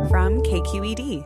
from KQED.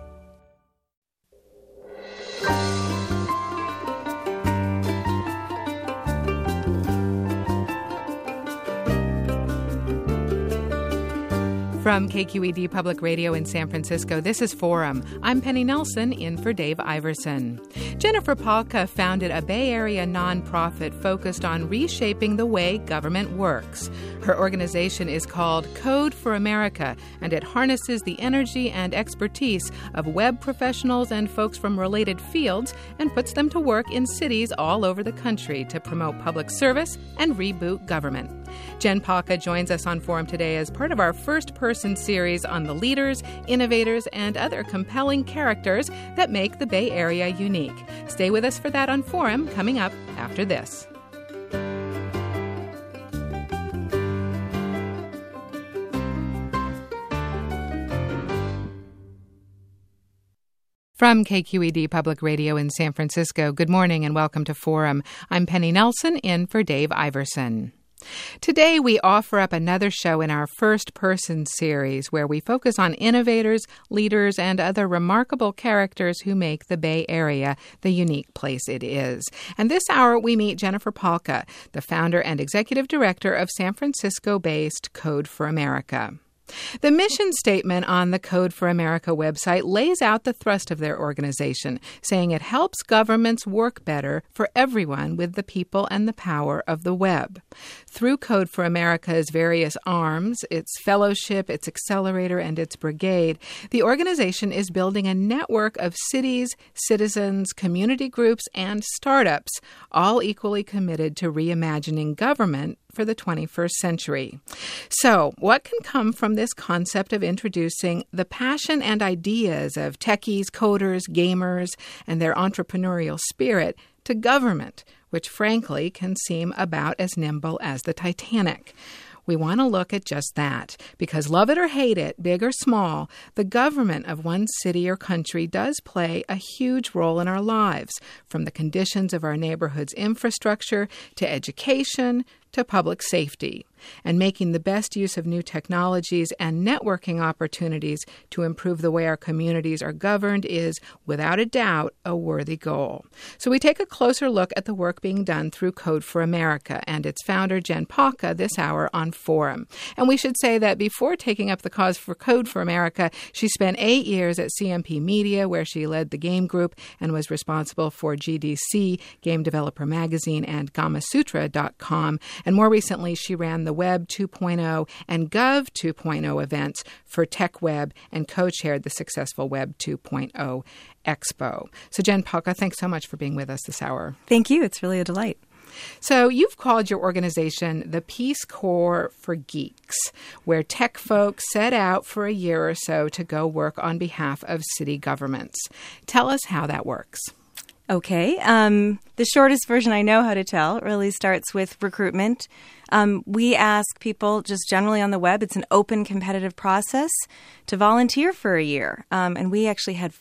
From KQED Public Radio in San Francisco, this is Forum. I'm Penny Nelson, in for Dave Iverson. Jennifer Palka founded a Bay Area nonprofit focused on reshaping the way government works. Her organization is called Code for America, and it harnesses the energy and expertise of web professionals and folks from related fields and puts them to work in cities all over the country to promote public service and reboot government. Jen Palka joins us on Forum today as part of our first-person series on the leaders, innovators, and other compelling characters that make the Bay Area unique. Stay with us for that on Forum, coming up after this. From KQED Public Radio in San Francisco, good morning and welcome to Forum. I'm Penny Nelson, in for Dave Iverson. Today, we offer up another show in our first-person series where we focus on innovators, leaders, and other remarkable characters who make the Bay Area the unique place it is. And this hour, we meet Jennifer Palka, the founder and executive director of San Francisco-based Code for America. The mission statement on the Code for America website lays out the thrust of their organization, saying it helps governments work better for everyone with the people and the power of the web. Through Code for America's various arms, its fellowship, its accelerator, and its brigade, the organization is building a network of cities, citizens, community groups, and startups, all equally committed to reimagining government for the 21st century. So, what can come from this concept of introducing the passion and ideas of techies, coders, gamers, and their entrepreneurial spirit to government, which frankly can seem about as nimble as the Titanic? We want to look at just that, because love it or hate it, big or small, the government of one city or country does play a huge role in our lives, from the conditions of our neighborhood's infrastructure to education to public safety. And making the best use of new technologies and networking opportunities to improve the way our communities are governed is, without a doubt, a worthy goal. So we take a closer look at the work being done through Code for America and its founder, Jen Palka, this hour on Forum. And we should say that before taking up the cause for Code for America, she spent 8 years at CMP Media, where she led the game group and was responsible for GDC, Game Developer Magazine, and Gamasutra.com. And more recently, she ran the Web 2.0 and Gov 2.0 events for TechWeb and co-chaired the successful Web 2.0 Expo. So Jen Palka, thanks so much for being with us this hour. Thank you. It's really a delight. So you've called your organization the Peace Corps for Geeks, where tech folks set out for a year or so to go work on behalf of city governments. Tell us how that works. Okay. The shortest version I know how to tell really starts with recruitment. We ask people just generally on the web, it's an open competitive process, to volunteer for a year. And we actually had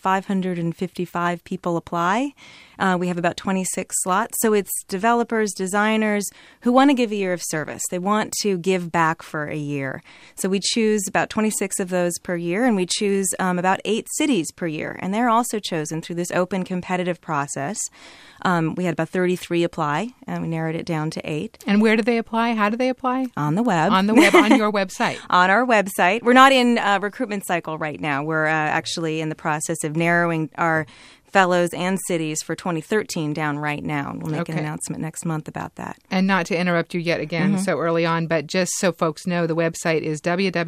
555 people apply. We have about 26 slots. So it's developers, designers who want to give a year of service. They want to give back for a year. So we choose about 26 of those per year, and we choose about 8 cities per year. And they're also chosen through this open competitive process. We had about 33 apply, and we narrowed it down to 8. And where do they apply? How do they apply? On the web. On the web, on your website. On our website. We're not in recruitment cycle right now. We're actually in the process of narrowing our fellows and cities for 2013 down right now. We'll make an announcement next month about that. And not to interrupt you yet again so early on, but just so folks know, the website is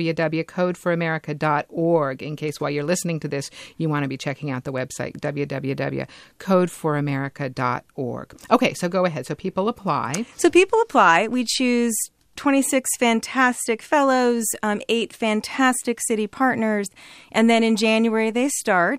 www.codeforamerica.org, in case while you're listening to this, you want to be checking out the website, www.codeforamerica.org. Okay, so go ahead. So people apply. We choose 26 fantastic fellows, 8 fantastic city partners, and then in January they start.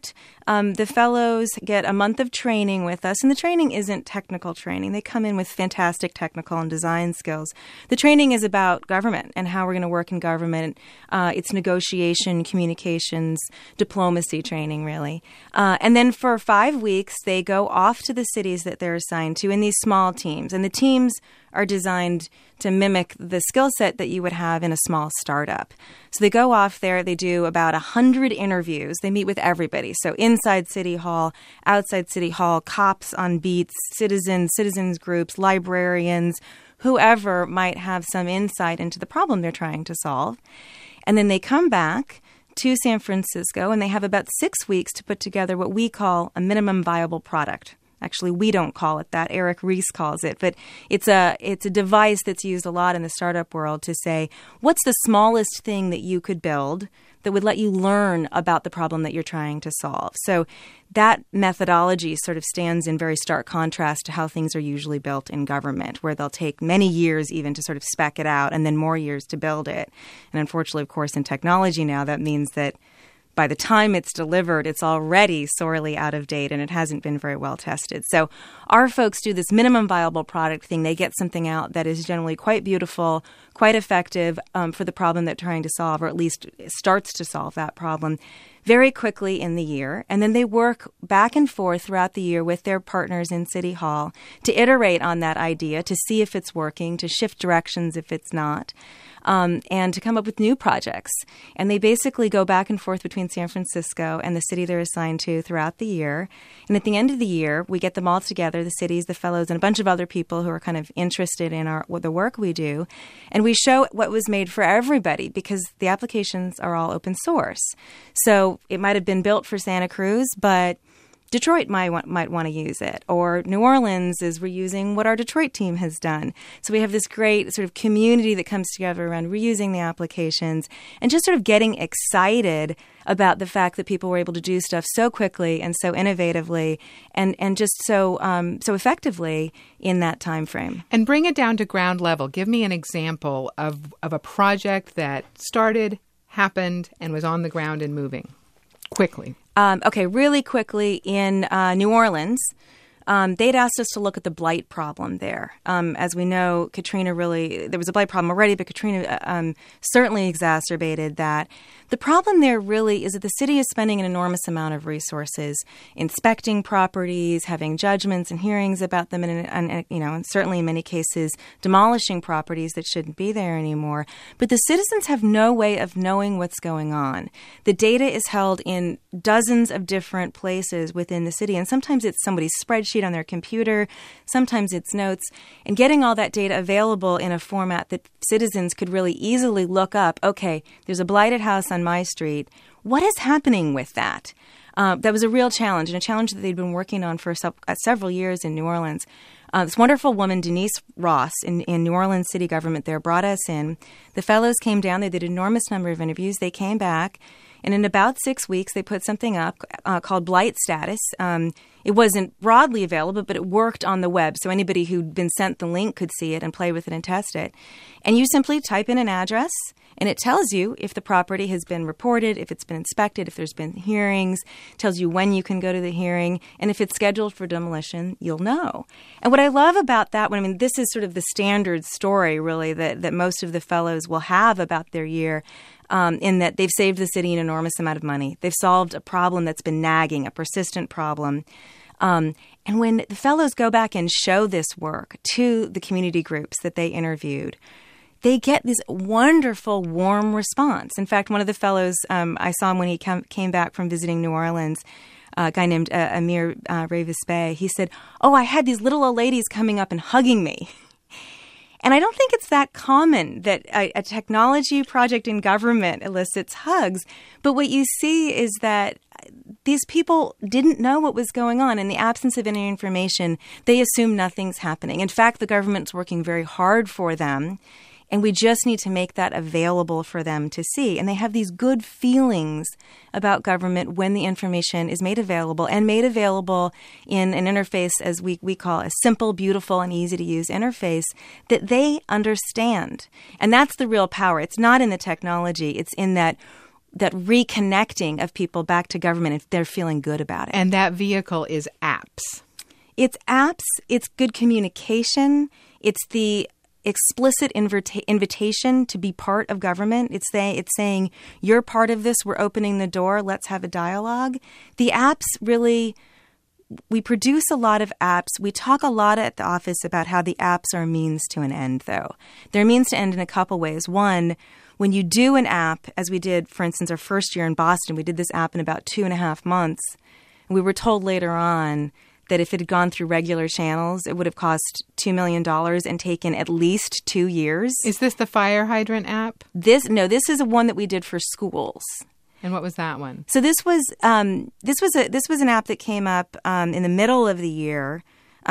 The fellows get a month of training with us, and the training isn't technical training. They come in with fantastic technical and design skills. The training is about government and how we're going to work in government. It's negotiation, communications, diplomacy training, really. And then for 5 weeks, they go off to the cities that they're assigned to in these small teams. And the teams are designed to mimic the skill set that you would have in a small startup. So they go off there, they do about 100 interviews. They meet with everybody. So inside City Hall, outside City Hall, cops on beats, citizens groups, librarians, whoever might have some insight into the problem they're trying to solve. And then they come back to San Francisco, and they have about 6 weeks to put together what we call a minimum viable product. Actually, we don't call it that. Eric Ries calls it. But it's a device that's used a lot in the startup world to say, what's the smallest thing that you could build that would let you learn about the problem that you're trying to solve? So that methodology sort of stands in very stark contrast to how things are usually built in government, where they'll take many years even to sort of spec it out and then more years to build it. And unfortunately, of course, in technology now, that means that by the time it's delivered, it's already sorely out of date and it hasn't been very well tested. So our folks do this minimum viable product thing. They get something out that is generally quite beautiful, quite effective for the problem they're trying to solve, or at least starts to solve that problem very quickly in the year. And then they work back and forth throughout the year with their partners in City Hall to iterate on that idea, to see if it's working, to shift directions if it's not. And to come up with new projects. And they basically go back and forth between San Francisco and the city they're assigned to throughout the year. And at the end of the year, we get them all together, the cities, the fellows, and a bunch of other people who are kind of interested in the work we do. And we show what was made for everybody because the applications are all open source. So it might have been built for Santa Cruz, but Detroit might want to use it, or New Orleans is reusing what our Detroit team has done. So we have this great sort of community that comes together around reusing the applications and just sort of getting excited about the fact that people were able to do stuff so quickly and so innovatively and just so effectively in that time frame. And bring it down to ground level. Give me an example of a project that started, happened, and was on the ground and moving quickly. Really quickly in New Orleans, they'd asked us to look at the blight problem there. As we know, Katrina there was a blight problem already, but Katrina certainly exacerbated that. The problem there really is that the city is spending an enormous amount of resources inspecting properties, having judgments and hearings about them, and certainly in many cases demolishing properties that shouldn't be there anymore. But the citizens have no way of knowing what's going on. The data is held in dozens of different places within the city, and sometimes it's somebody's spreadsheet on their computer, sometimes it's notes, and getting all that data available in a format that citizens could really easily look up, okay, there's a blighted house on my street. What is happening with that? That was a real challenge, and a challenge that they'd been working on for several years in New Orleans. This wonderful woman, Denise Ross, in New Orleans city government there, brought us in. The fellows came down. They did an enormous number of interviews. They came back, and in about 6 weeks, they put something up called Blight Status. It wasn't broadly available, but it worked on the web, so anybody who'd been sent the link could see it and play with it and test it. And you simply type in an address, and it tells you if the property has been reported, if it's been inspected, if there's been hearings, tells you when you can go to the hearing, and if it's scheduled for demolition, you'll know. And what I love about that one, this is sort of the standard story, really, that most of the fellows will have about their year, in that they've saved the city an enormous amount of money. They've solved a problem that's been nagging, a persistent problem. And when the fellows go back and show this work to the community groups that they interviewed, they get this wonderful, warm response. In fact, one of the fellows, I saw him when he came back from visiting New Orleans, a guy named Amir Ravis-Bey. He said, I had these little old ladies coming up and hugging me. And I don't think it's that common that a technology project in government elicits hugs. But what you see is that these people didn't know what was going on. In the absence of any information, they assume nothing's happening. In fact, the government's working very hard for them. And we just need to make that available for them to see. And they have these good feelings about government when the information is made available, and made available in an interface, as we call a simple, beautiful, and easy-to-use interface that they understand. And that's the real power. It's not in the technology. It's in that reconnecting of people back to government if they're feeling good about it. And that vehicle is apps. It's apps. It's good communication. It's the explicit invitation to be part of government. It's saying, you're part of this. We're opening the door. Let's have a dialogue. The apps really, we produce a lot of apps. We talk a lot at the office about how the apps are a means to an end, though. They're a means to end in a couple ways. One, when you do an app, as we did, for instance, our first year in Boston, we did this app in about 2.5 months. And we were told later on that if it had gone through regular channels, it would have cost $2 million and taken at least 2 years. Is this the fire hydrant app? This is one that we did for schools. And what was that one? So this was an app that came up in the middle of the year.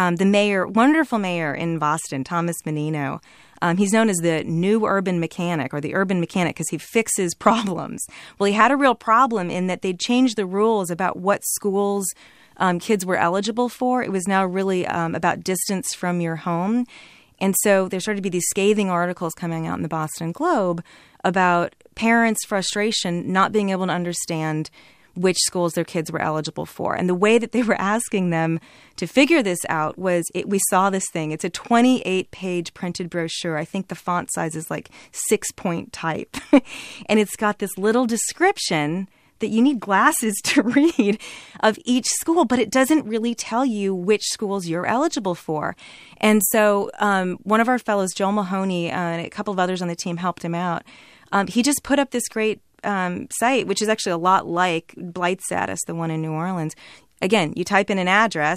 The wonderful mayor in Boston, Thomas Menino, he's known as the new urban mechanic or the urban mechanic because he fixes problems. Well, he had a real problem in that they'd changed the rules about what schools kids were eligible for. It was now really about distance from your home. And so there started to be these scathing articles coming out in the Boston Globe about parents' frustration not being able to understand which schools their kids were eligible for. And the way that they were asking them to figure this out was, we saw this thing. It's a 28-page printed brochure. I think the font size is like 6-point type. And it's got this little description that you need glasses to read of each school, but it doesn't really tell you which schools you're eligible for. And so one of our fellows, Joel Mahoney, and a couple of others on the team helped him out. He just put up this great site, which is actually a lot like Blight Status, the one in New Orleans. Again, you type in an address,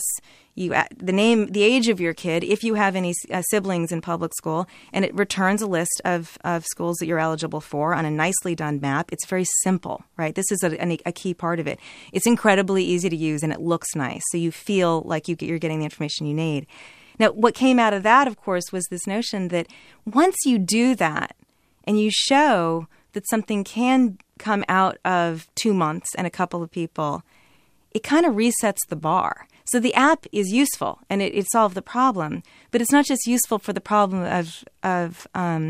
the name, the age of your kid, if you have any siblings in public school, and it returns a list of schools that you're eligible for on a nicely done map. It's very simple, right? This is a key part of it. It's incredibly easy to use, and it looks nice, so you feel like you're getting the information you need. Now, what came out of that, of course, was this notion that once you do that and you show that something can come out of 2 months and a couple of people, it kind of resets the bar. So the app is useful and it solved the problem, but it's not just useful for the problem of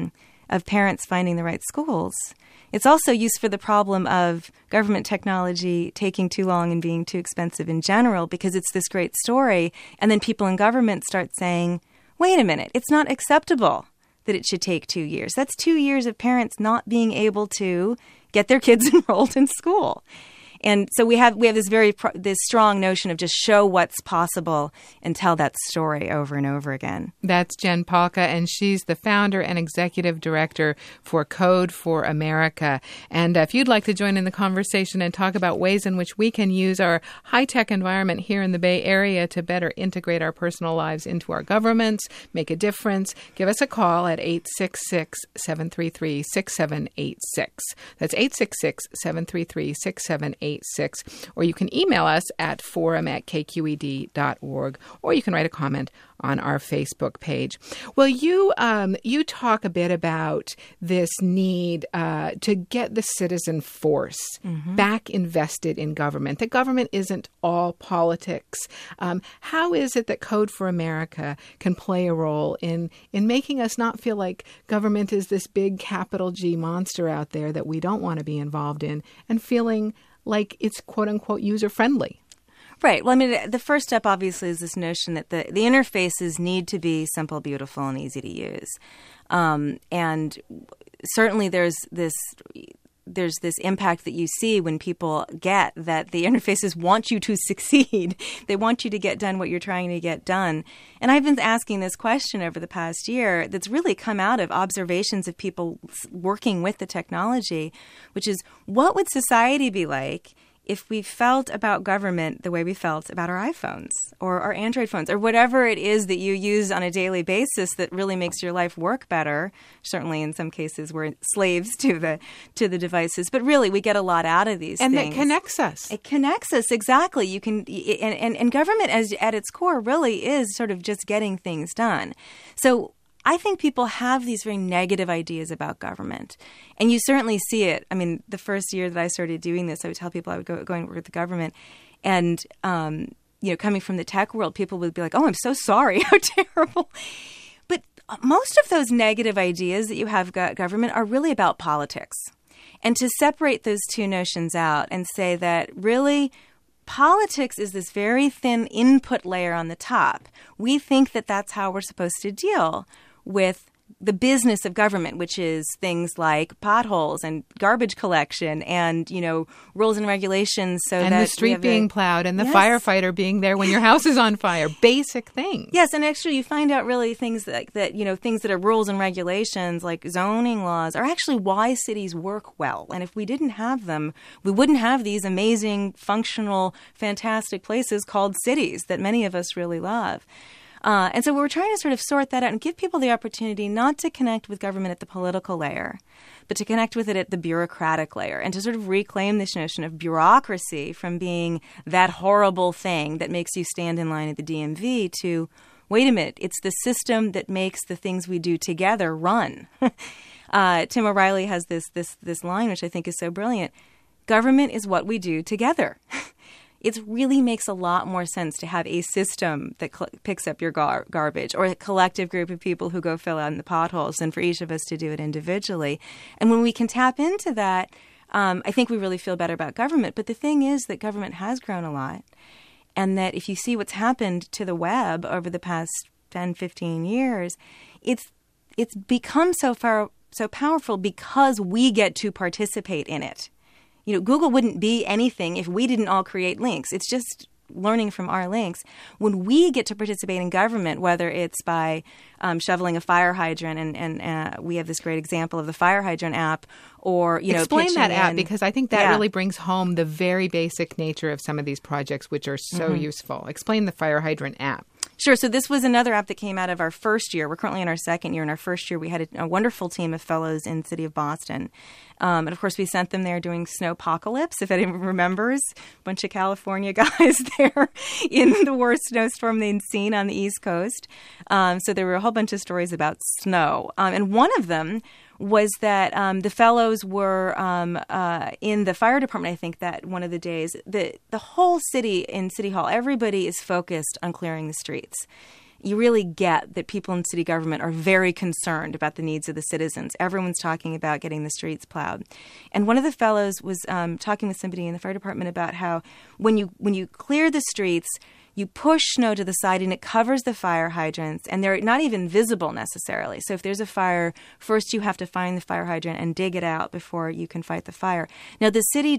parents finding the right schools. It's also used for the problem of government technology taking too long and being too expensive in general, because it's this great story. And then people in government start saying, wait a minute, it's not acceptable that it should take 2 years. That's 2 years of parents not being able to get their kids enrolled in school. And so we have this strong notion of just show what's possible and tell that story over and over again. That's Jen Pahlka, and she's the founder and executive director for Code for America. And if you'd like to join in the conversation and talk about ways in which we can use our high-tech environment here in the Bay Area to better integrate our personal lives into our governments, make a difference, give us a call at 866-733-6786. That's 866-733-6786. Or you can email us at forum@kqed.org, or you can write a comment on our Facebook page. Well, you talk a bit about this need to get the citizen force back invested in government. That government isn't all politics. How is it that Code for America can play a role in making us not feel like government is this big capital G monster out there that we don't want to be involved in, and feeling like it's quote-unquote user-friendly? Right. Well, I mean, the first step, obviously, is this notion that the interfaces need to be simple, beautiful, and easy to use. And certainly there's this impact that you see when people get that the interfaces want you to succeed. They want you to get done what you're trying to get done. And I've been asking this question over the past year that's really come out of observations of people working with the technology, which is, what would society be like if we felt about government the way we felt about our iPhones or our Android phones or whatever it is that you use on a daily basis that really makes your life work better? Certainly in some cases we're slaves to the devices, but really we get a lot out of these things. And it connects us. It connects us, exactly. You can and government at its core really is sort of just getting things done. So I think people have these very negative ideas about government. And you certainly see it. I mean, the first year that I started doing this, I would tell people I would go and work with the government. And, coming from the tech world, people would be like, oh, I'm so sorry. How terrible. But most of those negative ideas that you have got government are really about politics. And to separate those two notions out and say that really politics is this very thin input layer on the top. We think that that's how we're supposed to deal with the business of government, which is things like potholes and garbage collection and, rules and regulations and the street being plowed and the firefighter being there when your house is on fire. Basic things. Yes, and actually you find out really things like that, things that are rules and regulations like zoning laws are actually why cities work well. And if we didn't have them, we wouldn't have these amazing, functional, fantastic places called cities that many of us really love. And so we're trying to sort of sort that out and give people the opportunity not to connect with government at the political layer, but to connect with it at the bureaucratic layer and to sort of reclaim this notion of bureaucracy from being that horrible thing that makes you stand in line at the DMV to, wait a minute, it's the system that makes the things we do together run. Tim O'Reilly has this line, which I think is so brilliant. Government is what we do together. It really makes a lot more sense to have a system that picks up your garbage or a collective group of people who go fill out in the potholes than for each of us to do it individually. And when we can tap into that, I think we really feel better about government. But the thing is that government has grown a lot, and that if you see what's happened to the web over the past 10, 15 years, it's become so powerful because we get to participate in it. Google wouldn't be anything if we didn't all create links. It's just learning from our links. When we get to participate in government, whether it's by shoveling a fire hydrant, and we have this great example of the fire hydrant app, or, explain that app, because I think that really brings home the very basic nature of some of these projects, which are so useful. Explain the fire hydrant app. Sure. So this was another app that came out of our first year. We're currently in our second year. In our first year, we had a wonderful team of fellows in the city of Boston. And, of course, we sent them there doing Snowpocalypse, if anyone remembers. A bunch of California guys there in the worst snowstorm they'd seen on the East Coast. So there were a whole bunch of stories about snow. And one of them was that the fellows were in the fire department, I think, that one of the days. The whole city in City Hall, everybody is focused on clearing the streets. You really get that people in city government are very concerned about the needs of the citizens. Everyone's talking about getting the streets plowed. And one of the fellows was talking with somebody in the fire department about how when you clear the streets, you push snow to the side and it covers the fire hydrants, and they're not even visible necessarily. So if there's a fire, first you have to find the fire hydrant and dig it out before you can fight the fire. Now, the city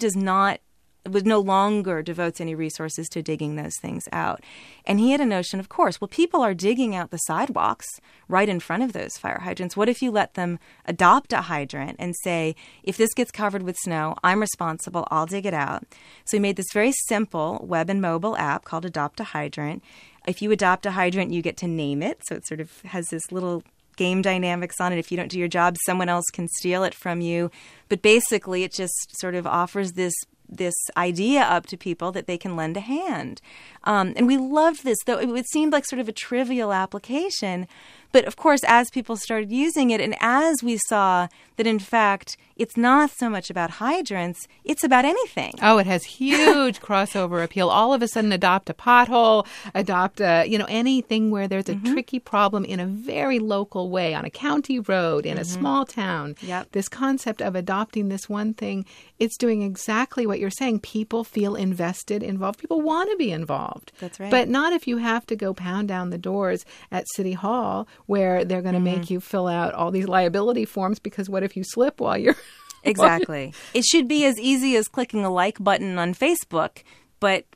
no longer devotes any resources to digging those things out. And he had a notion, of course, well, people are digging out the sidewalks right in front of those fire hydrants. What if you let them adopt a hydrant and say, if this gets covered with snow, I'm responsible, I'll dig it out. So he made this very simple web and mobile app called Adopt a Hydrant. If you adopt a hydrant, you get to name it. So it sort of has this little game dynamics on it. If you don't do your job, someone else can steal it from you. But basically, it just sort of offers this idea up to people that they can lend a hand. And we loved this, though it seemed like sort of a trivial application. But of course, as people started using it, and as we saw that, in fact, it's not so much about hydrants, it's about anything. Oh, it has huge crossover appeal. All of a sudden, adopt a pothole, adopt anything where there's a tricky problem in a very local way, on a county road, in a small town. Yep. This concept of adopting this one thing, it's doing exactly what you're saying. People feel invested, involved. People want to be involved. That's right. But not if you have to go pound down the doors at City Hall where they're going to make you fill out all these liability forms, because what if you slip while you're... Exactly. It should be as easy as clicking a like button on Facebook, but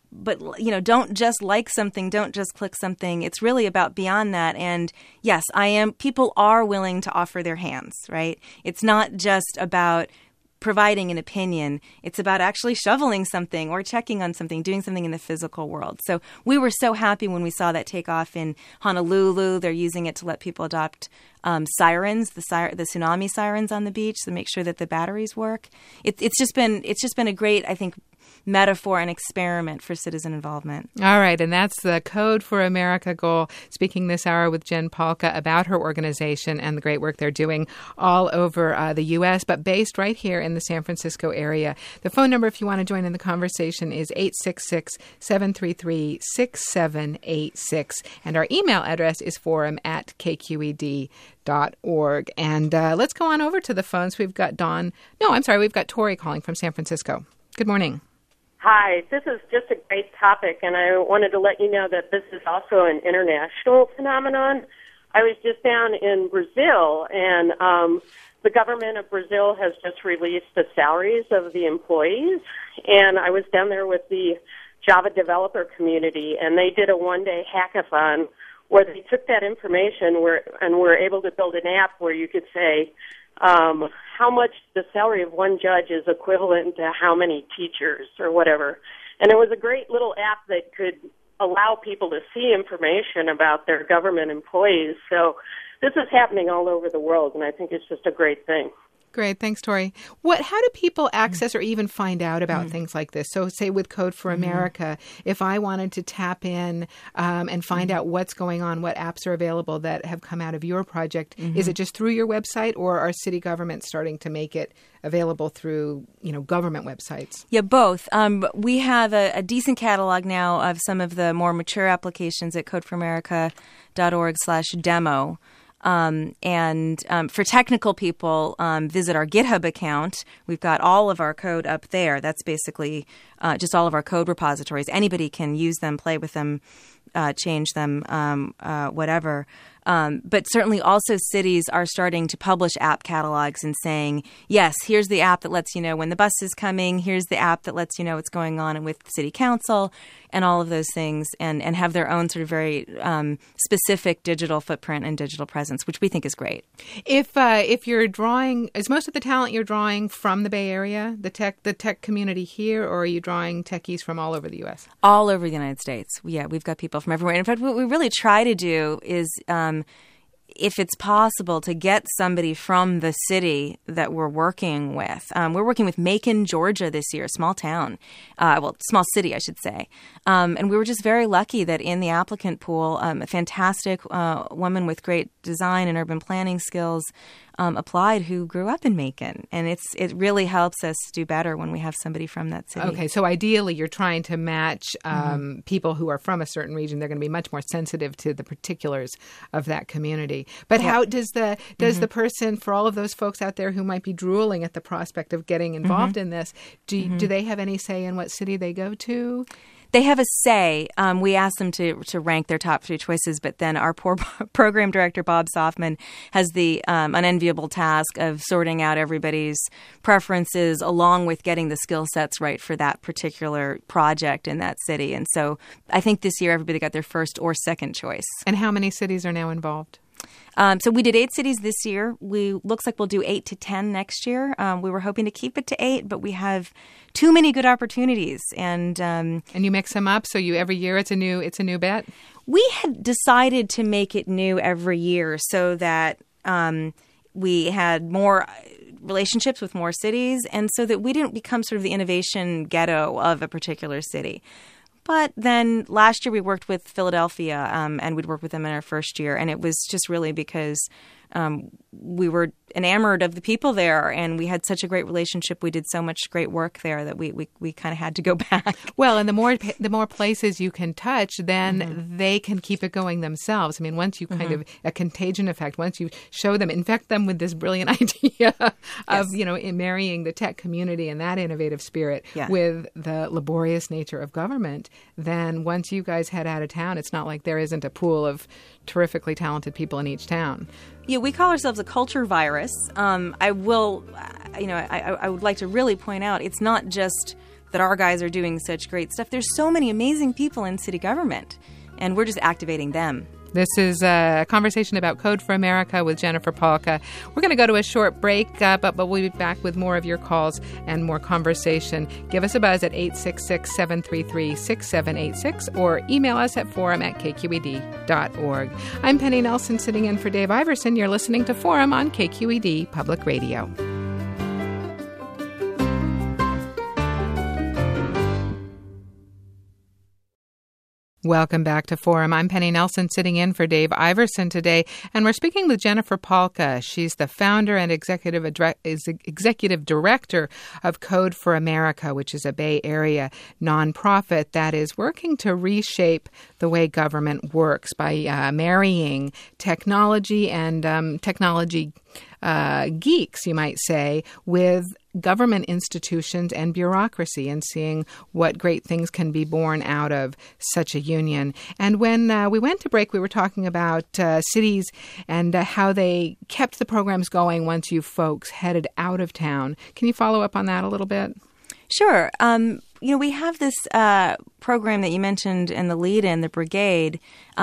don't just like something, don't just click something. It's really about beyond that. And yes, people are willing to offer their hands, right? It's not just about providing an opinion. It's about actually shoveling something or checking on something, doing something in the physical world. So we were so happy when we saw that take off in Honolulu. They're using it to let people adopt sirens, the tsunami sirens on the beach, to make sure that the batteries work. It's just been a great, I think, metaphor and experiment for citizen involvement. All right, and that's the Code for America goal. Speaking this hour with Jen Pahlka about her organization and the great work they're doing all over the U.S., but based right here in the San Francisco area. The phone number, if you want to join in the conversation, is 866-733-6786, and our email address is forum@kqed.org. And let's go on over to the phones. We've got we've got Tori calling from San Francisco. Good morning. Hi, this is just a great topic, and I wanted to let you know that this is also an international phenomenon. I was just down in Brazil, and the government of Brazil has just released the salaries of the employees, and I was down there with the Java developer community, and they did a one-day hackathon where they took that information and were able to build an app where you could say how much the salary of one judge is equivalent to how many teachers or whatever. And it was a great little app that could allow people to see information about their government employees. So this is happening all over the world, and I think it's just a great thing. Great. Thanks, Tori. How do people access or even find out about things like this? So say with Code for America, if I wanted to tap in and find out what's going on, what apps are available that have come out of your project, is it just through your website, or are city governments starting to make it available through, government websites? Yeah, both. We have a decent catalog now of some of the more mature applications at codeforamerica.org/demo. And for technical people, visit our GitHub account. We've got all of our code up there. That's basically just all of our code repositories. Anybody can use them, play with them, change them, whatever. But certainly also cities are starting to publish app catalogs and saying, yes, here's the app that lets you know when the bus is coming. Here's the app that lets you know what's going on with city council and all of those things, and have their own sort of very specific digital footprint and digital presence, which we think is great. If you're drawing, is most of the talent you're drawing from the Bay Area, the tech community here, or are you drawing techies from all over the U.S.? All over the United States. Yeah, we've got people from everywhere. In fact, what we really try to do is if it's possible to get somebody from the city that we're working with. We're working with Macon, Georgia this year, small town, small city, I should say. And we were just very lucky that in the applicant pool, a fantastic woman with great design and urban planning skills applied who grew up in Macon. And it really helps us do better when we have somebody from that city. Okay, so ideally you're trying to match people who are from a certain region. They're going to be much more sensitive to the particulars of that community. But how does the person, for all of those folks out there who might be drooling at the prospect of getting involved in this, do they have any say in what city they go to? They have a say. We ask them to rank their top 3 choices, but then our poor program director, Bob Softman, has the unenviable task of sorting out everybody's preferences along with getting the skill sets right for that particular project in that city. And so I think this year everybody got their first or second choice. And how many cities are now involved? So we did 8 cities this year. Looks like we'll do 8 to 10 next year. We were hoping to keep it to 8, but we have too many good opportunities. And you mix them up, so every year it's a new bet? We had decided to make it new every year so that we had more relationships with more cities, and so that we didn't become sort of the innovation ghetto of a particular city. But then last year we worked with Philadelphia, and we'd worked with them in our first year. And it was just really because we were enamored of the people there, and we had such a great relationship. We did so much great work there that we kind of had to go back. Well, and the more places you can touch, then they can keep it going themselves. I mean, once you kind of a contagion effect, once you show them, infect them with this brilliant idea of marrying the tech community and that innovative spirit with the laborious nature of government, then once you guys head out of town, it's not like there isn't a pool of terrifically talented people in each town. Yeah, we call ourselves a culture virus. I would like to really point out, it's not just that our guys are doing such great stuff. There's so many amazing people in city government, and we're just activating them. This is a conversation about Code for America with Jennifer Pahlka. We're going to go to a short break, but we'll be back with more of your calls and more conversation. Give us a buzz at 866-733-6786 or email us at forum@kqed.org. I'm Penny Nelson, sitting in for Dave Iverson. You're listening to Forum on KQED Public Radio. Welcome back to Forum. I'm Penny Nelson, sitting in for Dave Iverson today, and we're speaking with Jennifer Palka. She's the founder and executive director of Code for America, which is a Bay Area nonprofit that is working to reshape the way government works by marrying technology and technology geeks, you might say, with government institutions and bureaucracy, and seeing what great things can be born out of such a union. And when we went to break, we were talking about cities and how they kept the programs going once you folks headed out of town. Can you follow up on that a little bit? Sure. We have this program that you mentioned in the lead-in, the Brigade,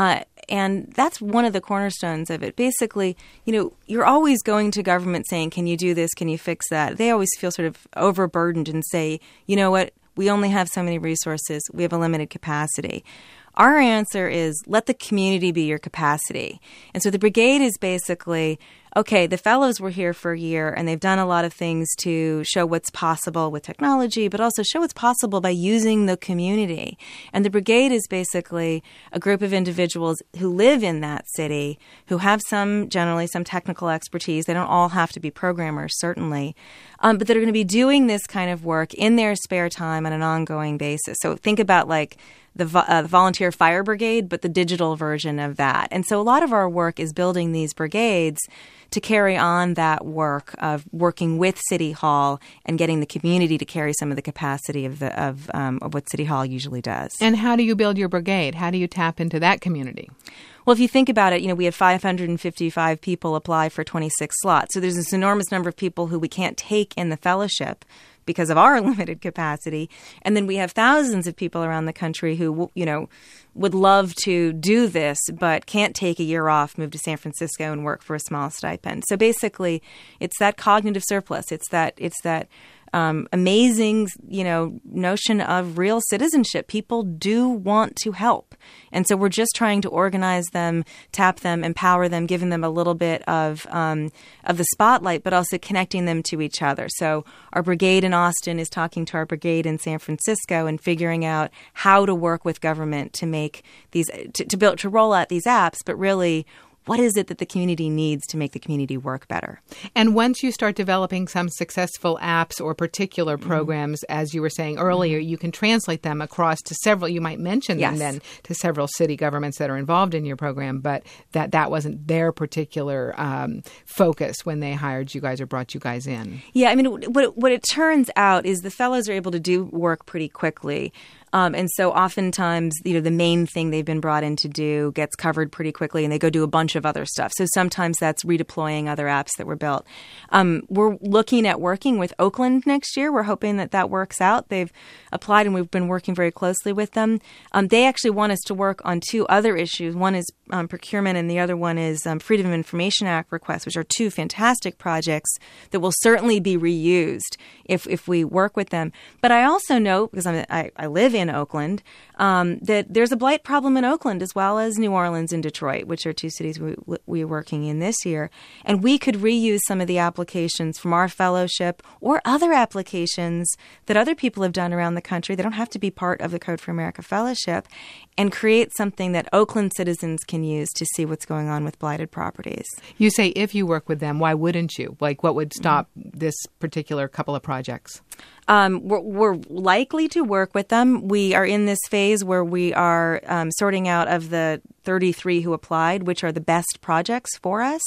and that's one of the cornerstones of it. Basically, you're always going to government saying, can you do this? Can you fix that? They always feel sort of overburdened and say, you know what? We only have so many resources. We have a limited capacity. Our answer is let the community be your capacity. And so the Brigade is basically, okay, the fellows were here for a year and they've done a lot of things to show what's possible with technology, but also show what's possible by using the community. And the Brigade is basically a group of individuals who live in that city, who have generally some technical expertise. They don't all have to be programmers, certainly, but that are going to be doing this kind of work in their spare time on an ongoing basis. So think about like the volunteer fire brigade, but the digital version of that. And so a lot of our work is building these brigades to carry on that work of working with City Hall and getting the community to carry some of the capacity of what City Hall usually does. And how do you build your brigade? How do you tap into that community? Well, if you think about it, we have 555 people apply for 26 slots. So there's this enormous number of people who we can't take in the fellowship because of our limited capacity. And then we have thousands of people around the country who, would love to do this, but can't take a year off, move to San Francisco and work for a small stipend. So basically, it's that cognitive surplus. It's that amazing, notion of real citizenship. People do want to help. And so we're just trying to organize them, tap them, empower them, giving them a little bit of the spotlight, but also connecting them to each other. So our brigade in Austin is talking to our brigade in San Francisco and figuring out how to work with government to make these, to roll out these apps, but really, what is it that the community needs to make the community work better? And once you start developing some successful apps or particular programs, as you were saying earlier, you can translate them across to several, you might mention them then to several city governments that are involved in your program, but that wasn't their particular focus when they hired you guys or brought you guys in. Yeah, I mean, what it turns out is the fellows are able to do work pretty quickly. And so oftentimes, the main thing they've been brought in to do gets covered pretty quickly and they go do a bunch of other stuff. So sometimes that's redeploying other apps that were built. We're looking at working with Oakland next year. We're hoping that works out. They've applied and we've been working very closely with them. They actually want us to work on two other issues. One is procurement and the other one is Freedom of Information Act requests, which are two fantastic projects that will certainly be reused if we work with them. But I also know, because I live in Oakland, that there's a blight problem in Oakland as well as New Orleans and Detroit, which are two cities we're working in this year. And we could reuse some of the applications from our fellowship or other applications that other people have done around the country. They don't have to be part of the Code for America Fellowship, and create something that Oakland citizens can use to see what's going on with blighted properties. You say if you work with them, why wouldn't you? Like, what would stop this particular couple of projects? We're likely to work with them. We are in this phase where we are sorting out of the 33 who applied, which are the best projects for us.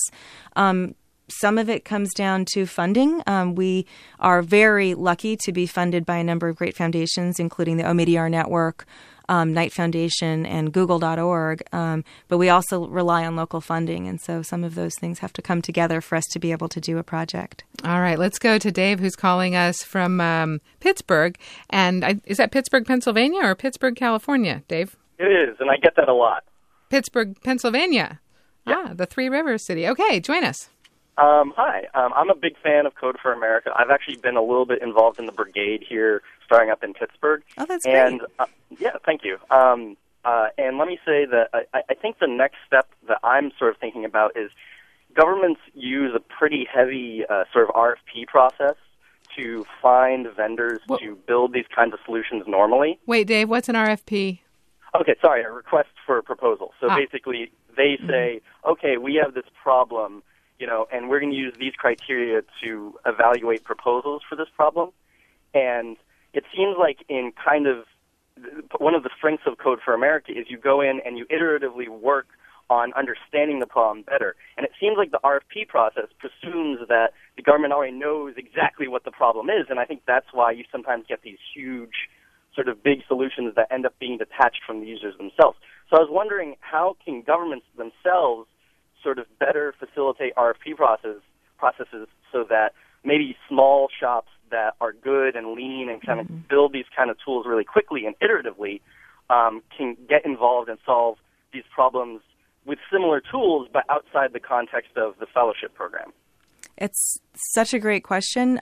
Some of it comes down to funding. We are very lucky to be funded by a number of great foundations, including the Omidyar Network, Knight Foundation, and Google.org. But we also rely on local funding. And so some of those things have to come together for us to be able to do a project. All right. Let's go to Dave, who's calling us from Pittsburgh. And is that Pittsburgh, Pennsylvania, or Pittsburgh, California, Dave? It is, and I get that a lot. Pittsburgh, Pennsylvania. Yeah. The Three Rivers City. Okay, join us. Hi. I'm a big fan of Code for America. I've actually been a little bit involved in the brigade here, starting up in Pittsburgh. Oh, that's great. Yeah, thank you. And let me say that I think the next step that I'm sort of thinking about is governments use a pretty heavy sort of RFP process to find vendors to build these kinds of solutions normally. Wait, Dave, what's an RFP? Okay, sorry, a request for a proposal. So basically, they say, okay, we have this problem, and we're going to use these criteria to evaluate proposals for this problem. And it seems like in kind of one of the strengths of Code for America is you go in and you iteratively work on understanding the problem better. And it seems like the RFP process presumes that the government already knows exactly what the problem is, and I think that's why you sometimes get these huge sort of big solutions that end up being detached from the users themselves. So I was wondering, how can governments themselves sort of better facilitate RFP processes so that maybe small shops that are good and lean and kind of build these kind of tools really quickly and iteratively can get involved and solve these problems with similar tools, but outside the context of the fellowship program? It's such a great question.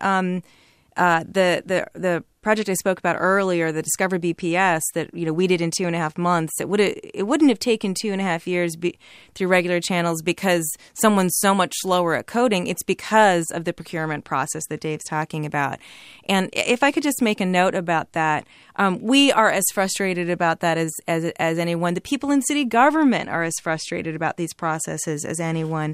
The project I spoke about earlier, the Discover BPS, that we did in 2.5 months, it wouldn't have taken 2.5 years through regular channels because someone's so much slower at coding. It's because of the procurement process that Dave's talking about. And if I could just make a note about that, we are as frustrated about that as anyone. The people in city government are as frustrated about these processes as anyone,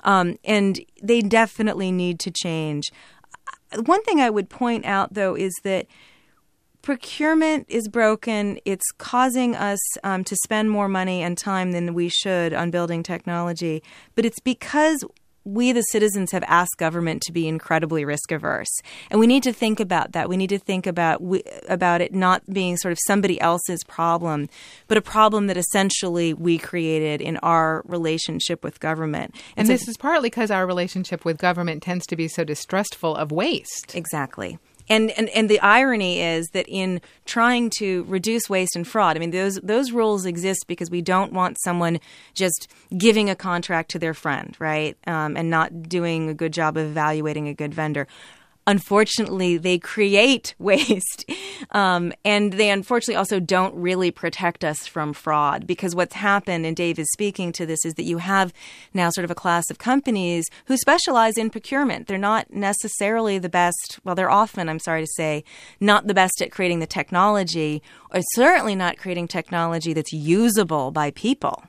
and they definitely need to change. One thing I would point out, though, is that procurement is broken. It's causing us to spend more money and time than we should on building technology. But it's because we, the citizens, have asked government to be incredibly risk averse. And we need to think about that. We need to think about it not being sort of somebody else's problem, but a problem that essentially we created in our relationship with government. And this is partly because our relationship with government tends to be so distrustful of waste. Exactly. And the irony is that in trying to reduce waste and fraud, I mean, those rules exist because we don't want someone just giving a contract to their friend, right, and not doing a good job of evaluating a good vendor. Unfortunately, they create waste, and they unfortunately also don't really protect us from fraud, because what's happened, and Dave is speaking to this, is that you have now sort of a class of companies who specialize in procurement. They're not necessarily the best, well, they're often, I'm sorry to say, not the best at creating the technology, or certainly not creating technology that's usable by people.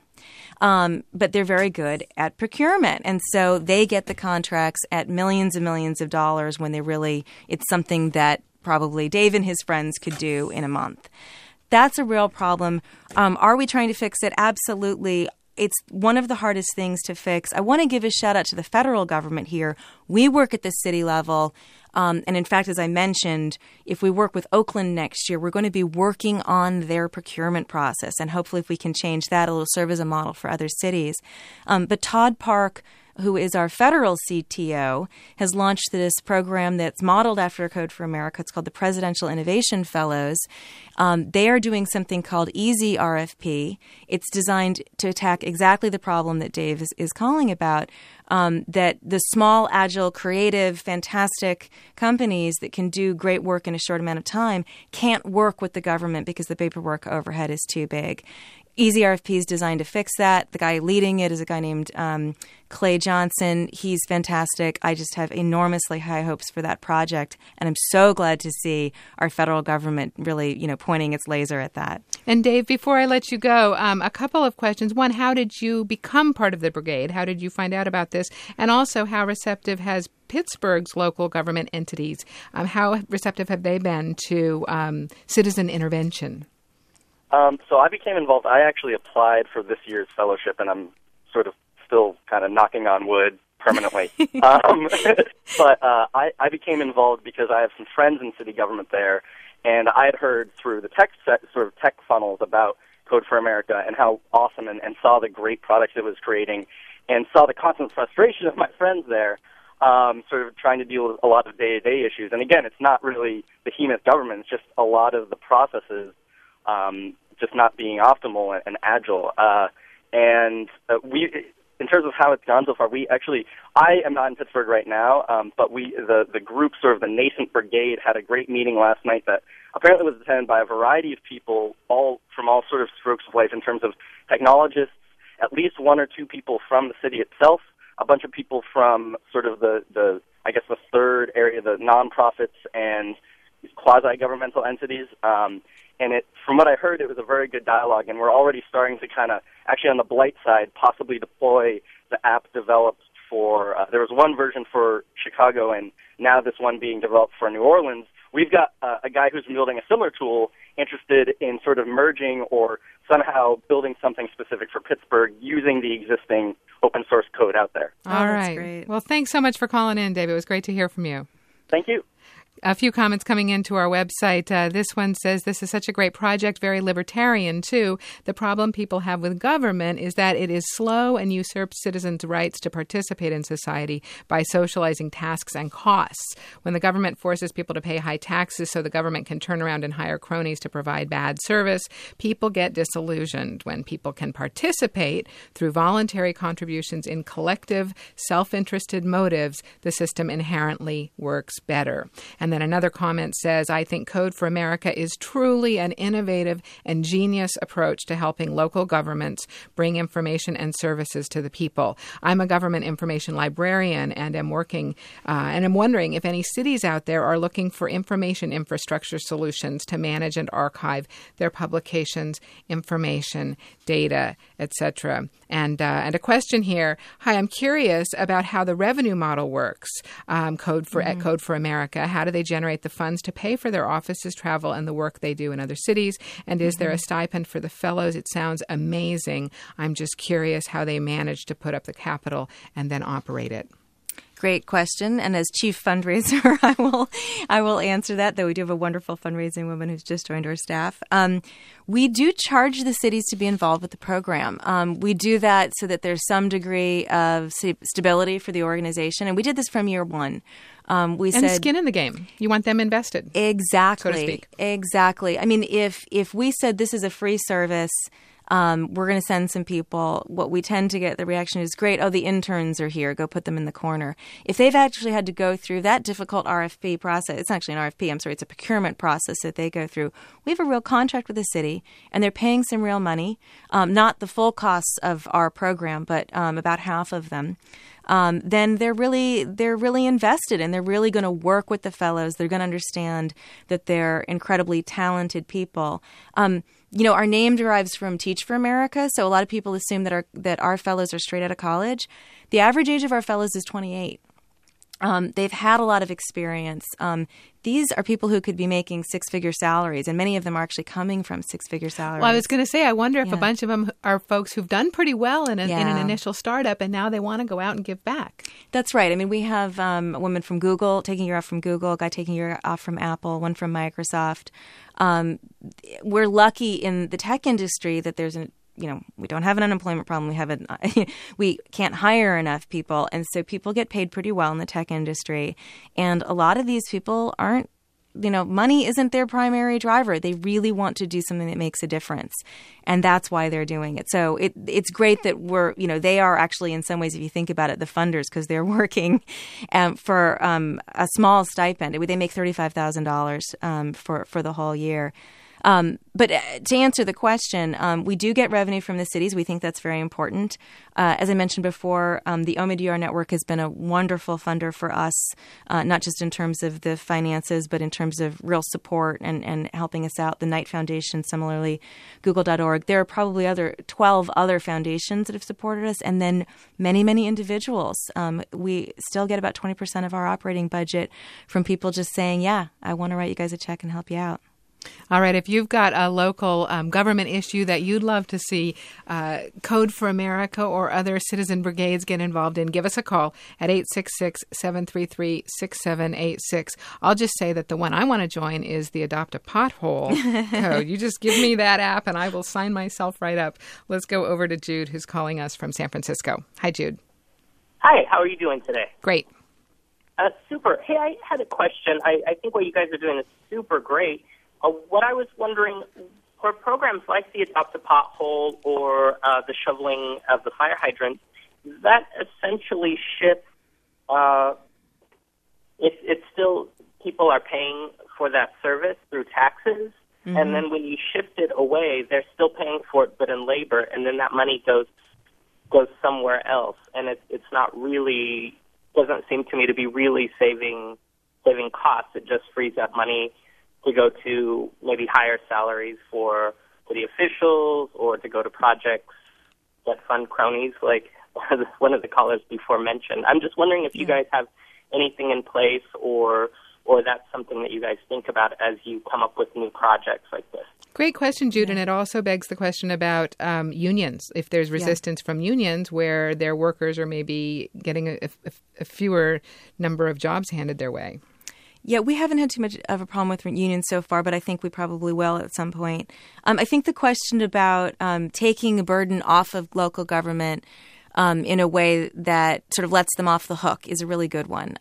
But they're very good at procurement. And so they get the contracts at millions and millions of dollars when it's something that probably Dave and his friends could do in a month. That's a real problem. Are we trying to fix it? Absolutely. It's one of the hardest things to fix. I want to give a shout out to the federal government here. We work at the city level. And in fact, as I mentioned, if we work with Oakland next year, we're going to be working on their procurement process. And hopefully if we can change that, it'll serve as a model for other cities. But Todd Park, who is our federal CTO, has launched this program that's modeled after Code for America. It's called the Presidential Innovation Fellows. They are doing something called Easy RFP. It's designed to attack exactly the problem that Dave is calling about, that the small, agile, creative, fantastic companies that can do great work in a short amount of time can't work with the government because the paperwork overhead is too big. Easy RFP is designed to fix that. The guy leading it is a guy named Clay Johnson. He's fantastic. I just have enormously high hopes for that project, and I'm so glad to see our federal government really, pointing its laser at that. And Dave, before I let you go, a couple of questions. One, how did you become part of the brigade? How did you find out about this? And also, how receptive has Pittsburgh's local government entities, how receptive have they been to citizen intervention? So I became involved. I actually applied for this year's fellowship, and I'm sort of still kind of knocking on wood permanently. But I became involved because I have some friends in city government there, and I had heard through the tech funnels about Code for America and how awesome, and saw the great products it was creating, and saw the constant frustration of my friends there, sort of trying to deal with a lot of day-to-day issues. And again, it's not really behemoth government; it's just a lot of the processes just not being optimal and agile. We, in terms of how it's gone so far, I am not in Pittsburgh right now, but the group, sort of the nascent brigade, had a great meeting last night that apparently was attended by a variety of people, all from all sort of strokes of life, in terms of technologists, at least one or two people from the city itself, a bunch of people from sort of the third area, the nonprofits and these quasi-governmental entities. And from what I heard, it was a very good dialogue, and we're already starting to kind of, actually on the Blight side, possibly deploy the app developed for, there was one version for Chicago, and now this one being developed for New Orleans. We've got a guy who's building a similar tool interested in sort of merging or somehow building something specific for Pittsburgh using the existing open source code out there. All right. That's great. Well, thanks so much for calling in, David. It was great to hear from you. Thank you. A few comments coming into our website. This one says, this is such a great project, very libertarian, too. The problem people have with government is that it is slow and usurps citizens' rights to participate in society by socializing tasks and costs. When the government forces people to pay high taxes so the government can turn around and hire cronies to provide bad service, people get disillusioned. When people can participate through voluntary contributions in collective, self-interested motives, the system inherently works better. And then another comment says, I think Code for America is truly an innovative and genius approach to helping local governments bring information and services to the people. I'm a government information librarian and am working and I'm wondering if any cities out there are looking for information infrastructure solutions to manage and archive their publications, information, data, etc. And a question here. Hi, I'm curious about how the revenue model works. At Code for America. How do they generate the funds to pay for their offices, travel, and the work they do in other cities? And is there a stipend for the fellows? It sounds amazing. I'm just curious how they manage to put up the capital and then operate it. Great question. And as chief fundraiser, I will answer that, though we do have a wonderful fundraising woman who's just joined our staff. We do charge the cities to be involved with the program. We do that so that there's some degree of stability for the organization. And we did this from year one. We said skin in the game. You want them invested. Exactly. So to speak. Exactly. I mean, if we said this is a free service, we're going to send some people. What we tend to get, the reaction is, great, oh, the interns are here, go put them in the corner. If they've actually had to go through that difficult RFP process, it's actually an RFP, it's a procurement process that they go through. We have a real contract with the city, and they're paying some real money, not the full costs of our program, but about half of them. Then they're really invested, and they're really going to work with the fellows. They're going to understand that they're incredibly talented people. Our name derives from Teach for America, so a lot of people assume that our fellows are straight out of college. The average age of our fellows is 28. They've had a lot of experience. These are people who could be making six-figure salaries, and many of them are actually coming from six-figure salaries. Well, I was going to say, I wonder if a bunch of them are folks who've done pretty well in an initial startup, and now they want to go out and give back. That's right. I mean, we have a woman from Google taking a year off from Google, a guy taking a year off from Apple, one from Microsoft. We're lucky in the tech industry that there's we don't have an unemployment problem. We can't hire enough people. And so people get paid pretty well in the tech industry. And a lot of these people aren't, money isn't their primary driver. They really want to do something that makes a difference. And that's why they're doing it. So it's great that they are actually, in some ways, if you think about it, the funders, because they're working for a small stipend. They make $35,000 for the whole year. But to answer the question, we do get revenue from the cities. We think that's very important. As I mentioned before, the Omidyar Network has been a wonderful funder for us, not just in terms of the finances, but in terms of real support and helping us out. The Knight Foundation, similarly, Google.org. There are probably 12 other foundations that have supported us, and then many, many individuals. We still get about 20% of our operating budget from people just saying, yeah, I want to write you guys a check and help you out. All right. If you've got a local government issue that you'd love to see Code for America or other citizen brigades get involved in, give us a call at 866-733-6786. I'll just say that the one I want to join is the Adopt a Pothole code. You just give me that app and I will sign myself right up. Let's go over to Jude, who's calling us from San Francisco. Hi, Jude. Hi. How are you doing today? Great. Super. Hey, I had a question. I think what you guys are doing is super great. What I was wondering, for programs like the Adopt a Pothole or the shoveling of the fire hydrants, that essentially shift, it's still people are paying for that service through taxes, and then when you shift it away, they're still paying for it, but in labor, and then that money goes somewhere else, and it's not really, doesn't seem to me to be really saving costs. It just frees up money to go to maybe higher salaries for city officials or to go to projects that fund cronies, like one of the callers before mentioned. I'm just wondering if you guys have anything in place or that's something that you guys think about as you come up with new projects like this. Great question, Jude, and it also begs the question about unions. If there's resistance from unions where their workers are maybe getting a fewer number of jobs handed their way. Yeah, we haven't had too much of a problem with unions so far, but I think we probably will at some point. I think the question about taking a burden off of local government in a way that sort of lets them off the hook is a really good one.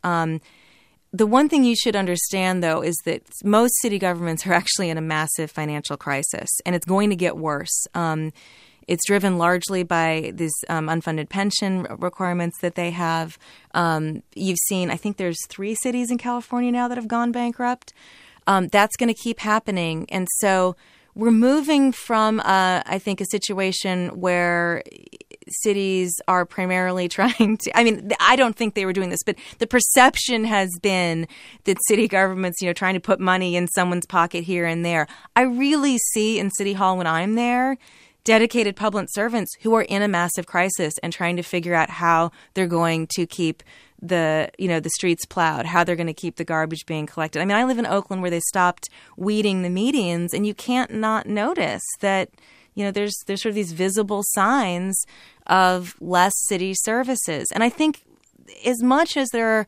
The one thing you should understand, though, is that most city governments are actually in a massive financial crisis, and it's going to get worse. It's driven largely by these unfunded pension requirements that they have. You've seen, I think there's 3 cities in California now that have gone bankrupt. That's going to keep happening. And so we're moving from, I think, a situation where cities are primarily trying to, I mean, I don't think they were doing this, but the perception has been that city governments, trying to put money in someone's pocket here and there. I really see in City Hall when I'm there dedicated public servants who are in a massive crisis and trying to figure out how they're going to keep the streets plowed, how they're going to keep the garbage being collected. I mean, I live in Oakland where they stopped weeding the medians, and you can't not notice that there's sort of these visible signs of less city services. And I think as much as there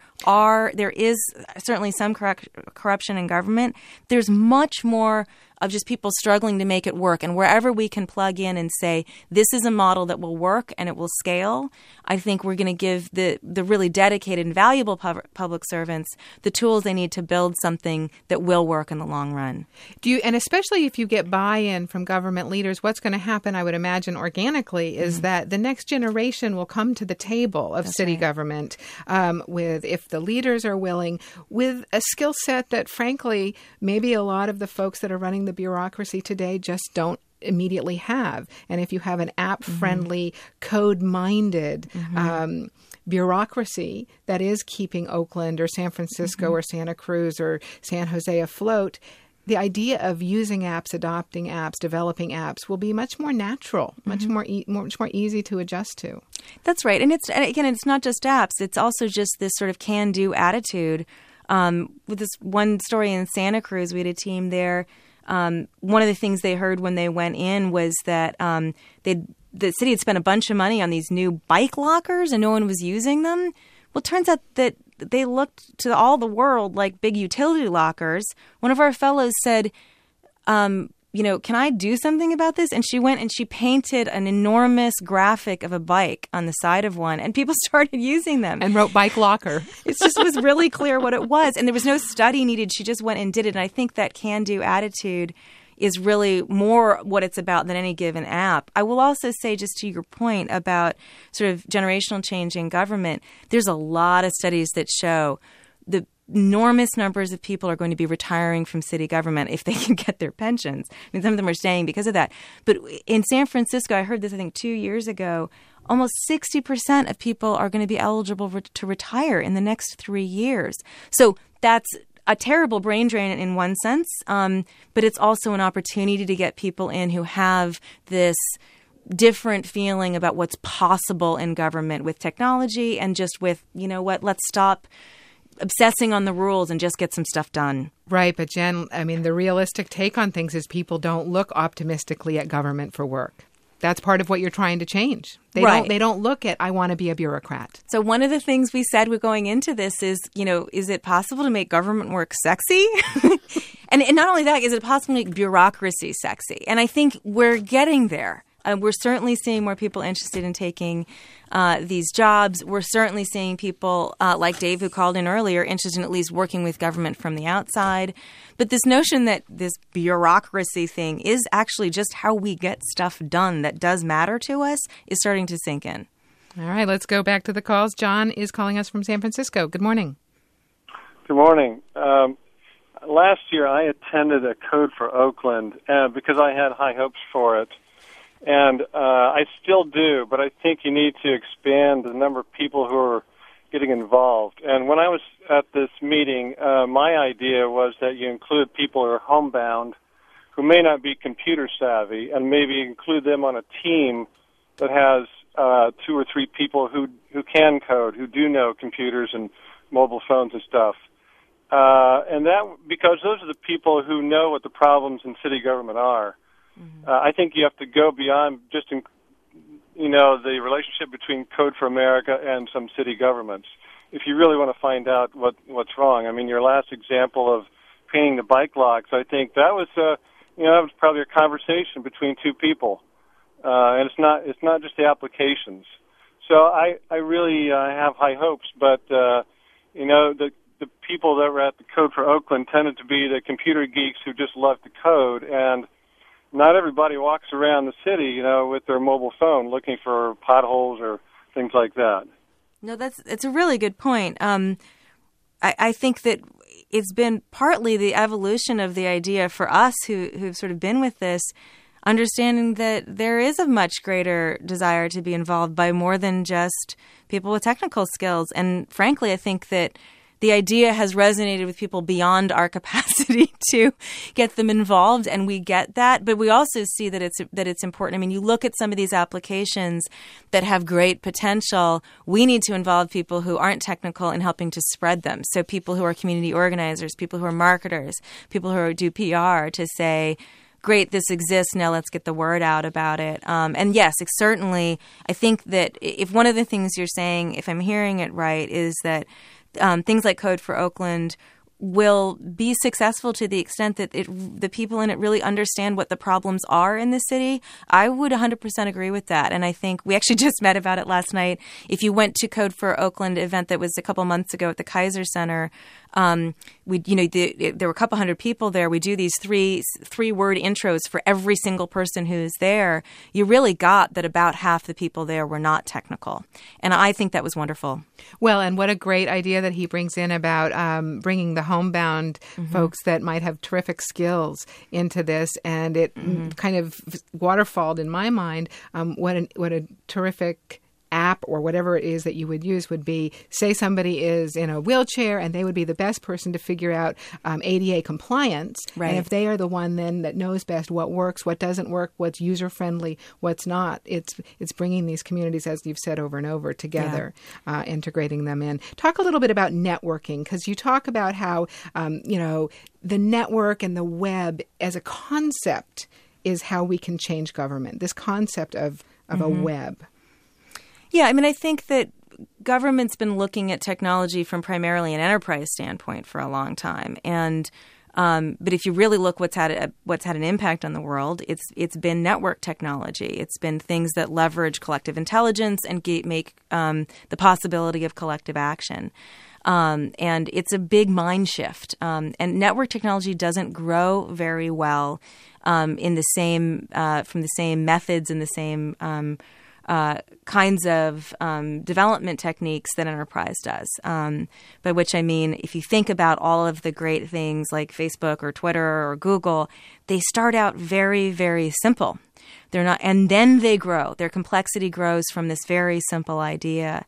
is certainly some corruption in government, there's much more of just people struggling to make it work. And wherever we can plug in and say, this is a model that will work and it will scale, I think we're going to give the really dedicated and valuable public servants the tools they need to build something that will work in the long run. And especially if you get buy-in from government leaders, what's going to happen, I would imagine, organically, is that the next generation will come to the table of city government with, if the leaders are willing, with a skill set that, frankly, maybe a lot of the folks that are running the bureaucracy today just don't immediately have. And if you have an app-friendly, code-minded bureaucracy that is keeping Oakland or San Francisco or Santa Cruz or San Jose afloat, the idea of using apps, adopting apps, developing apps will be much more natural, much more easy to adjust to. That's right. And it's not just apps. It's also just this sort of can-do attitude. With this one story in Santa Cruz, we had a team there. One of the things they heard when they went in was that the city had spent a bunch of money on these new bike lockers and no one was using them. Well, it turns out that they looked to all the world like big utility lockers. One of our fellows said, can I do something about this? And she went and she painted an enormous graphic of a bike on the side of one, and people started using them. And wrote bike locker. It just was really clear what it was, and there was no study needed. She just went and did it, and I think that can-do attitude is really more what it's about than any given app. I will also say, just to your point about sort of generational change in government, there's a lot of studies that show the enormous numbers of people are going to be retiring from city government if they can get their pensions. I mean, some of them are staying because of that. But in San Francisco, I heard this, I think, 2 years ago, almost 60% of people are going to be eligible to retire in the next 3 years. So that's a terrible brain drain in one sense, but it's also an opportunity to get people in who have this different feeling about what's possible in government with technology and just with, let's stop obsessing on the rules and just get some stuff done. Right. But Jen, I mean, the realistic take on things is people don't look optimistically at government for work. That's part of what you're trying to change. They don't look at, I want to be a bureaucrat. So one of the things we said we're going into this is, is it possible to make government work sexy? and not only that, is it possible to make bureaucracy sexy? And I think we're getting there. We're certainly seeing more people interested in taking these jobs. We're certainly seeing people like Dave, who called in earlier, interested in at least working with government from the outside. But this notion that this bureaucracy thing is actually just how we get stuff done that does matter to us is starting to sink in. All right, let's go back to the calls. John is calling us from San Francisco. Good morning. Good morning. Last year I attended a Code for Oakland because I had high hopes for it. And I still do, but I think you need to expand the number of people who are getting involved. And when I was at this meeting, my idea was that you include people who are homebound, who may not be computer savvy, and maybe include them on a team that has 2 or 3 people who can code, who do know computers and mobile phones and stuff. And that, because those are the people who know what the problems in city government are. Mm-hmm. I think you have to go beyond just, the relationship between Code for America and some city governments if you really want to find out what's wrong. I mean, your last example of painting the bike locks, I think that was, that was probably a conversation between 2 people. And it's not just the applications. So I really have high hopes, but, the people that were at the Code for Oakland tended to be the computer geeks who just love to code, and not everybody walks around the city, with their mobile phone looking for potholes or things like that. No, it's a really good point. I think that it's been partly the evolution of the idea for us who've sort of been with this, understanding that there is a much greater desire to be involved by more than just people with technical skills. And frankly, I think that the idea has resonated with people beyond our capacity to get them involved, and we get that. But we also see that it's important. I mean, you look at some of these applications that have great potential. We need to involve people who aren't technical in helping to spread them. So people who are community organizers, people who are marketers, people who do PR to say, great, this exists, now let's get the word out about it. And yes, certainly, I think that if one of the things you're saying, if I'm hearing it right, is that things like Code for Oakland will be successful to the extent that the people in it really understand what the problems are in the city. I would 100% agree with that. And I think we actually just met about it last night. If you went to Code for Oakland event that was a couple months ago at the Kaiser Center, there were a couple hundred people there. We do these three-word intros for every single person who's there. You really got that about half the people there were not technical. And I think that was wonderful. Well, and what a great idea that he brings in about bringing the homebound folks that might have terrific skills into this. And it kind of waterfalled in my mind what a terrific app or whatever it is that you would use would be, say somebody is in a wheelchair and they would be the best person to figure out ADA compliance. Right. And if they are the one then that knows best what works, what doesn't work, what's user-friendly, what's not, it's bringing these communities, as you've said over and over, together, integrating them in. Talk a little bit about networking, because you talk about how, the network and the web as a concept is how we can change government, this concept of a web. Yeah, I mean, I think that government's been looking at technology from primarily an enterprise standpoint for a long time, and but if you really look what's had an impact on the world, it's been network technology. It's been things that leverage collective intelligence and make the possibility of collective action. And it's a big mind shift. And network technology doesn't grow very well in the same from the same methods and the same kinds of development techniques that enterprise does. By which I mean, if you think about all of the great things like Facebook or Twitter or Google, they start out very, very simple. They're not, and then they grow. Their complexity grows from this very simple idea.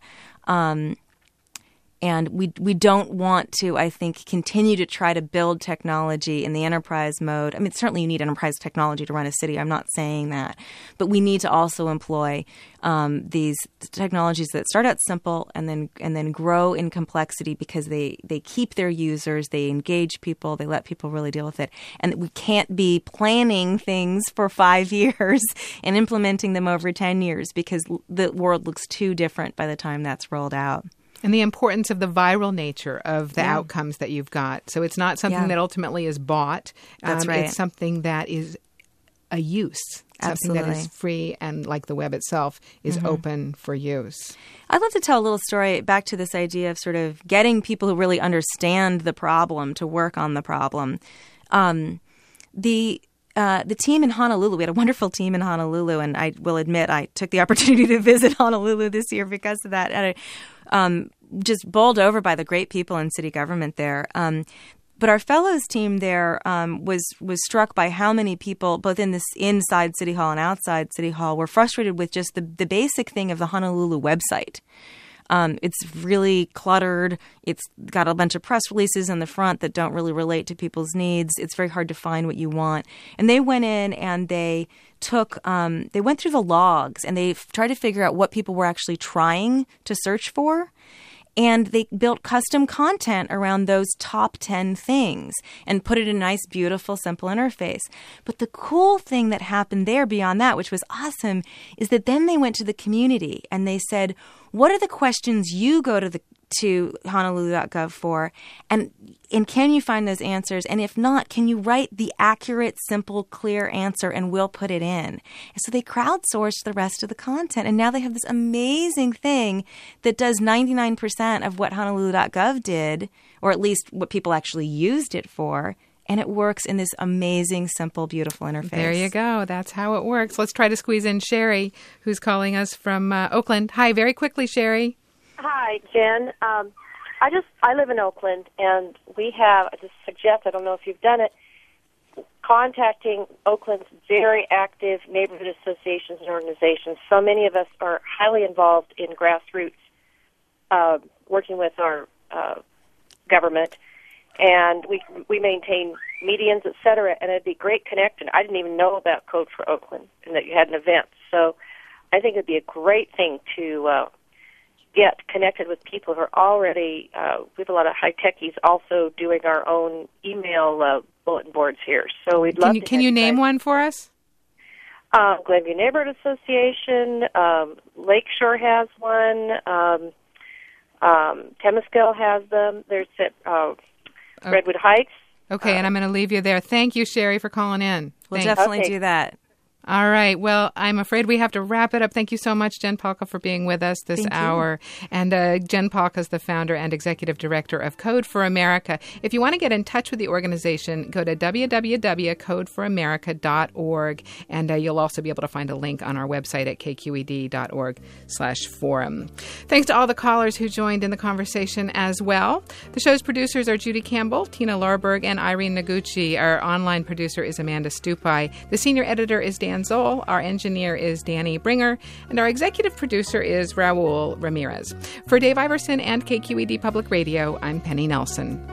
And we don't want to, I think, continue to try to build technology in the enterprise mode. I mean, certainly you need enterprise technology to run a city. I'm not saying that. But we need to also employ these technologies that start out simple and then grow in complexity because they keep their users, they engage people, they let people really deal with it. And we can't be planning things for 5 years and implementing them over 10 years because the world looks too different by the time that's rolled out. And the importance of the viral nature of the outcomes that you've got. So it's not something that ultimately is bought. That's right. It's something that is a use. Absolutely. Something that is free and, like the web itself, is open for use. I'd love to tell a little story back to this idea of sort of getting people who really understand the problem to work on the problem. The team in Honolulu, we had a wonderful team in Honolulu, and I will admit I took the opportunity to visit Honolulu this year because of that. And just bowled over by the great people in city government there. But our fellows team there was struck by how many people, both inside City Hall and outside City Hall, were frustrated with just the basic thing of the Honolulu website. It's really cluttered. It's got a bunch of press releases in the front that don't really relate to people's needs. It's very hard to find what you want. And they went in and they went through the logs and they tried to figure out what people were actually trying to search for. And they built custom content around those top 10 things and put it in a nice, beautiful, simple interface. But the cool thing that happened there beyond that, which was awesome, is that then they went to the community and they said, what are the questions you go to Honolulu.gov for? And can you find those answers? And if not, can you write the accurate, simple, clear answer and we'll put it in? And so they crowdsourced the rest of the content. And now they have this amazing thing that does 99% of what Honolulu.gov did, or at least what people actually used it for. And it works in this amazing, simple, beautiful interface. There you go. That's how it works. Let's try to squeeze in Sherry, who's calling us from Oakland. Hi, very quickly, Sherry. Hi, Jen. I live in Oakland, and we have, I just suggest, I don't know if you've done it, contacting Oakland's very active neighborhood associations and organizations. So many of us are highly involved in grassroots, working with our government, and we maintain medians, et cetera, and it'd be great connecting. I didn't even know about Code for Oakland and that you had an event. So I think it'd be a great thing to get connected with people who are already, we have a lot of high techies also doing our own email bulletin boards here. So we'd love to. Can you name one for us? Glenview Neighborhood Association, Lakeshore has one, Temescal has them. There's Redwood Heights. Okay, and I'm going to leave you there. Thank you, Sherry, for calling in. We'll definitely do that. All right. Well, I'm afraid we have to wrap it up. Thank you so much, Jen Pahlka, for being with us this hour. And Jen Pahlka is the founder and executive director of Code for America. If you want to get in touch with the organization, go to www.codeforamerica.org, and you'll also be able to find a link on our website at kqed.org/forum. Thanks to all the callers who joined in the conversation as well. The show's producers are Judy Campbell, Tina Larberg, and Irene Noguchi. Our online producer is Amanda Stupai. The senior editor is Dan Zoll, our engineer is Danny Bringer, and our executive producer is Raul Ramirez. For Dave Iverson and KQED Public Radio, I'm Penny Nelson.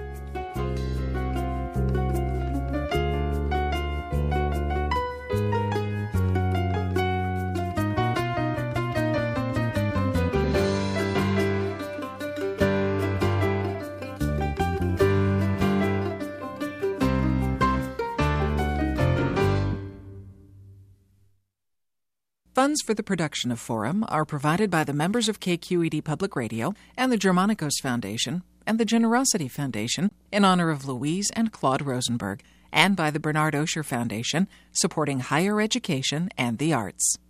Funds for the production of Forum are provided by the members of KQED Public Radio and the Germanicos Foundation and the Generosity Foundation in honor of Louise and Claude Rosenberg, and by the Bernard Osher Foundation, supporting higher education and the arts.